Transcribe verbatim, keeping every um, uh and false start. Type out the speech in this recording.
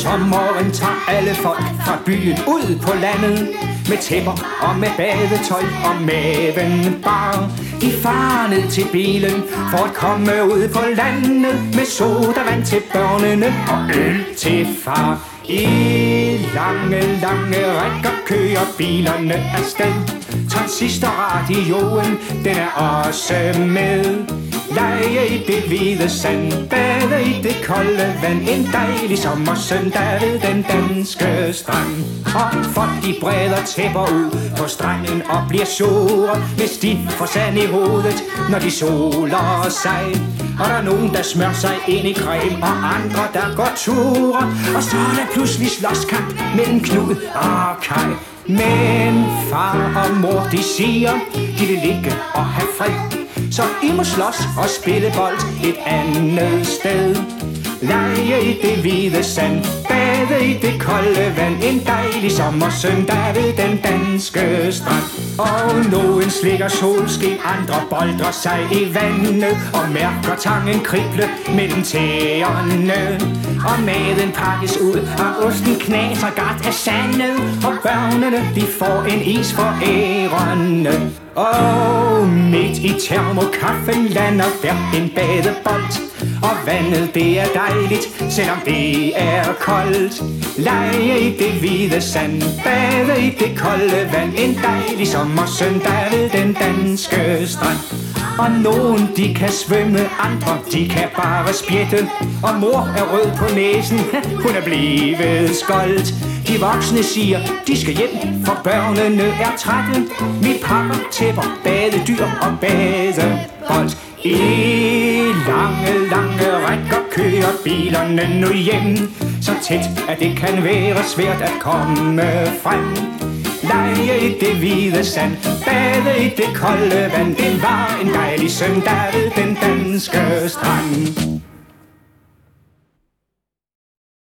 sommeren tager alle folk fra byen ud på landet, med tæpper og med badetøj og maven bar. De farer ned til bilen for at komme ud på landet, med sodavand til børnene og øl til far. I lange, lange rækker kører bilerne afsted. Transistorradioen, den er også med. Lege i det hvide sand, bade i det kolde vand. En dejlig sommersøndag ved den danske strand. Og folk de breder tæpper ud på stranden og bliver sure, hvis de får sand i hovedet, når de soler sig. Og der er nogen, der smør sig ind i creme, og andre, der går ture. Og så er der pludselig slåskamp mellem Knud og Kai. Men far og mor, de siger, de vil ligge og have fred, så I må slås og spille bold et andet sted. Lege i det hvide sand, bade i det kolde vand. En dejlig sommersøndag ved den danske strand. Og nogen slikker solskin, andre boldrer sig i vandet, og mærker tangen krible mellem tæerne. Og maden pakkes ud, og osten knaser godt af sandet, og børnene de får en is for ærerne. Og midt i termokaffen lander der en badebold, og vandet det er dejligt, selvom det er koldt. Lege i det hvide sand, bade i det kolde vand. En dejlig sommersøndag ved den danske strand. Og nogen de kan svømme, andre de kan bare spjætte, og mor er rød på næsen, hun er blevet skoldt. De voksne siger, de skal hjem, for børnene er trætte. Vi pakker tæpper, badedyr og badebold. I lange, lange rækker kører bilerne nu hjem, så tæt at det kan være svært at komme frem. Lege i det hvide sand, bade i det kolde vand. Det var en dejlig søndag ved den danske strand.